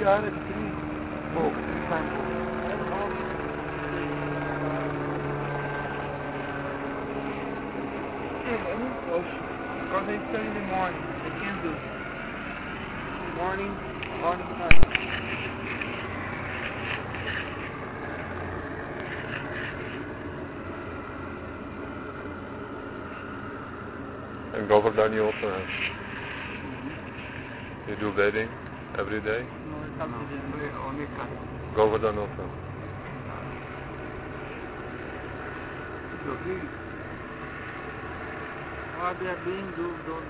car is 3 folks, 3 times folks. Because they study in the morning, they can't do it. Morning time. And Govardhan you also have. You do bathing every day? No, it's up to them. Only car. Govardhan also. So What they are doing, don't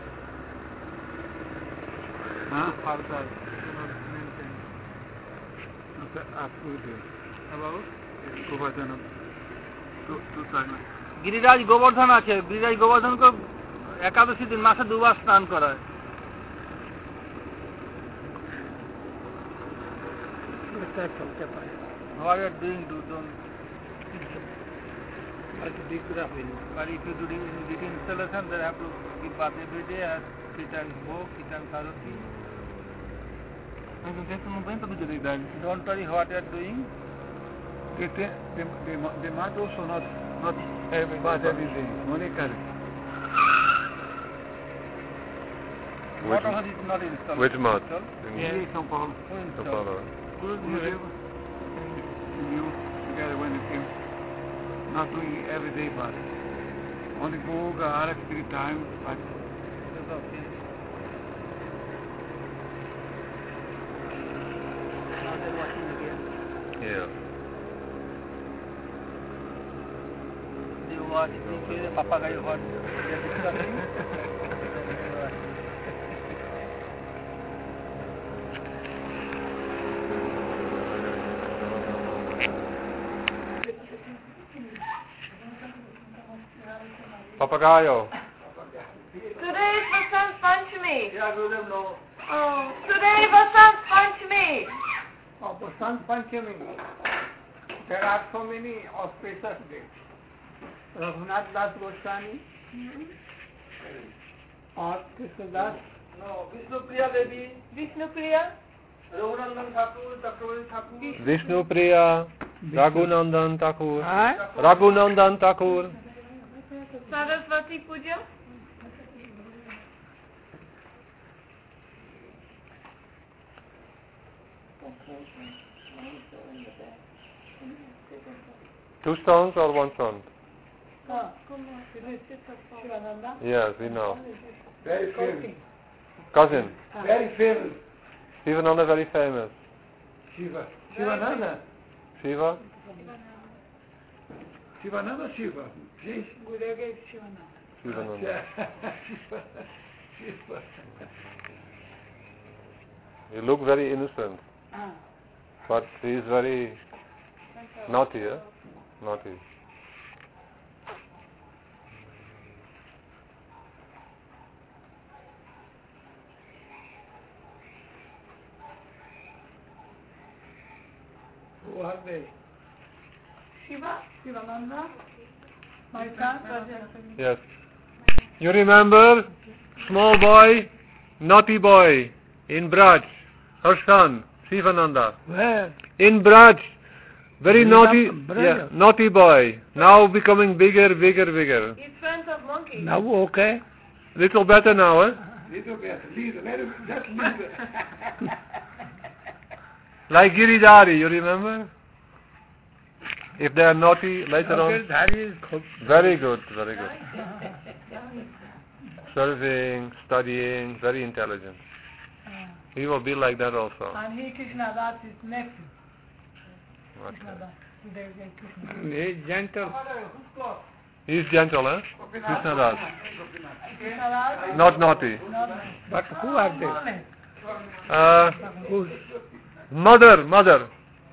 further, maintain. Absolutely. About? Govardhan. Two times. Giriraj Gobardhan আছে, গিরিরাজ গোবর্ধনকে একাদশী দিন মাসে 2 বার স্নান করায়। What you are doing, don't. But if you do the installation, they have to give bath every day at 3 times both, 3 times Sarati. Don't worry what you are doing. They might also not bath every day. Only car. What of it is not installed? Which month? Here in São Paulo. São Paulo. You together when you came. Not doing every day, but only go Arak 3 times. But It's okay. Now they're watching again. Yeah. They watch, they see the papagayo what they're discussing. Papagayo. Today is Vasant Panchami. Yeah, Gurudev, no. Oh, today Vasant Panchami. Of Vasant Panchami, there are so many auspicious days. Raghunath Das Goswami or Krishnadas. No, Vishnu Priya Devi, Vishnu Priya. Raghunandan Thakur, Chakravarti Thakur. Vishnu Priya. Raghunandan Thakur. Raghunandan Thakur. Saraswati Puja. Two sons or one son? Shivananda. Yes, we know. very famous. Cousin. Very famous. Shivananda very famous. Shiva. Shivananda. Shiva? Shivananda Shiva. Gurege Shivananda. Shivananda. Shiva. You look very innocent. But he is very naughty, eh? Naughty. Who are they? Shiva. Shivananda. My son. Yes. You remember small boy, naughty boy in Braj, her son, Shivananda. Where? In Braj, very naughty, Braj. yeah, naughty boy. Now becoming bigger. He's friends of monkeys. Now okay. Little better now, eh? Little bit. Leader. Just leader. Like Giridhari, you remember? If they are naughty later on. Very good. Serving, studying, very intelligent. He will be like that also. And he Krishna Das is nephew. Okay. He is gentle. He is gentle, eh? Krishna Das. Krishna Das. Not naughty. But who are they? Who's Mother. mother?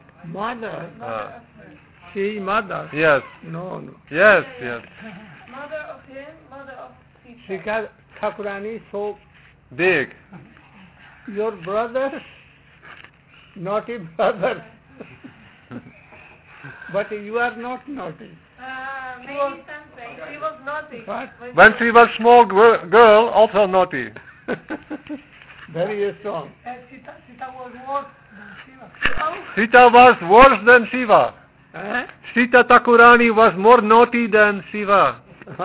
She is mother? Yes. No. Yes. Mother of him, mother of Sita. Because Thakurani is so Big. your brother, naughty brother. But you are not naughty. Maybe something. She was naughty. What? When she was small girl, also naughty. Very strong. Sita was what? Sita was worse than Shiva. Sita Thakurani was more naughty than Shiva.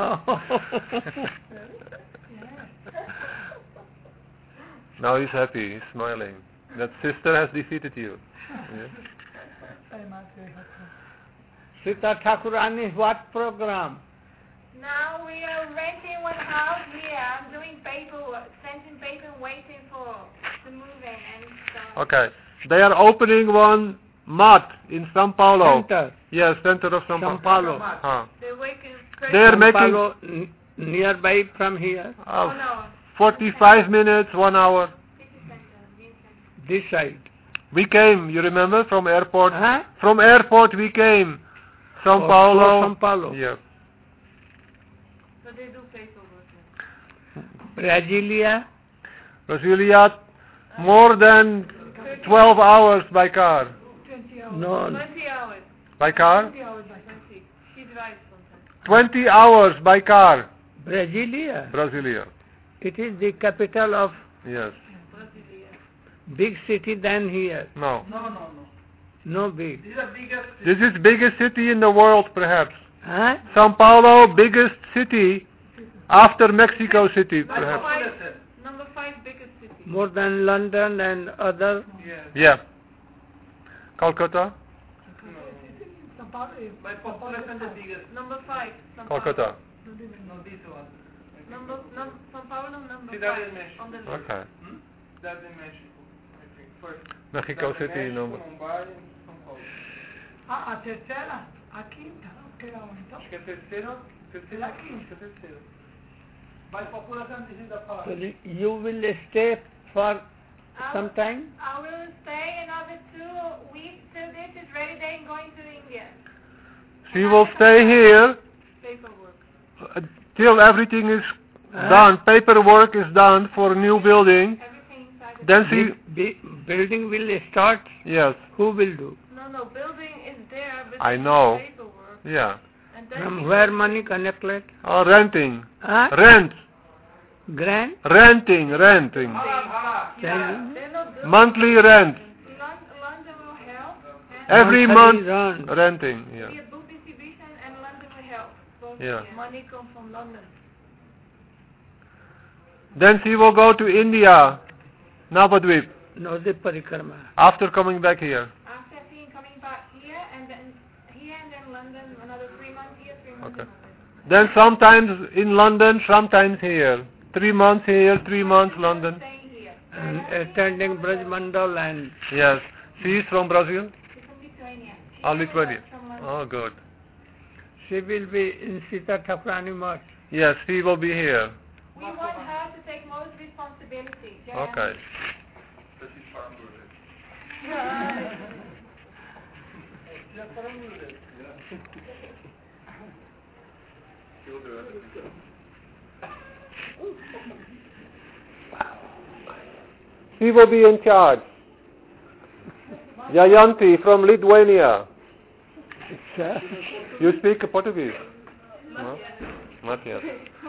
Now he's happy, he's smiling. That sister has defeated you. Yes. Sita Thakurani, what program? Now we are renting one house here. I'm doing paperwork, sending paper, waiting for the moving and stuff. Okay. They are opening one mat in São Paulo. Center. Yes, center of São São Paulo. Paulo. They're working. They're São making Paulo, nearby from here, 45 minutes, 1 hour. this side. We came, you remember, from airport. Huh? From airport we came. São Oh, Paulo. São Paulo. Yeah. So they do paperwork. Brasilia, Brasilia, more than 12 hours by car. 20 hours. no, 20 hours. By car? 20 hours by 20. She drives sometimes. 20 hours by car. Brasilia. Brasilia. It is the capital of Yes. big city than here. No. No big. This is biggest city in the world, perhaps. Huh? São Paulo, biggest city after Mexico City, perhaps. Number 5 biggest city. More than London and other. Yeah. Calcutta? By population the biggest. Number 5. São Paulo. Calcutta. No, this one. São Paulo number See, 5. that is Mexico. On the list. Okay. That's in Mexico, I think. First. Mexico That's in City Mexico, number. Mumbai and São Paulo. A terceira? A quinta? Que é então? Acho que é terceiro. Terceiro. Acho que é terceiro. By population, this is the first. So you will stay for some time? I will stay another 2 weeks till this is ready. Then going to India. She will stay here Paperwork. till everything is done. Paperwork is done for new building. Everything inside. Then she, Building will start. yes, Who will do? No. Building is there, but I there's know. paperwork. yeah. And then From where money collected? Renting. Huh? Rent. Grant? Renting. Then Monthly rent. London will help. Every monthly month. rent. Renting. Yeah. Yeah, book distribution and London will help. Both Yeah. money comes from London. Then she will go to India. Navadvip. Navadvip Parikrama. After coming back here. After seeing coming back here and then London another 3 months here, 3 months. Okay. Then sometimes in London, sometimes here. 3 months here, 3 months London. Staying here. And attending Braj Mandal and Yes. She is from Brazil? She's from Lithuania. Oh, Lithuania. From London. Oh, good. she will be in Sita Thakurani Mutt. Yes, she will be here. We want her to take most responsibility. Okay. She will be in charge. Jayanti from Lithuania. You speak Portuguese? No? Not yet.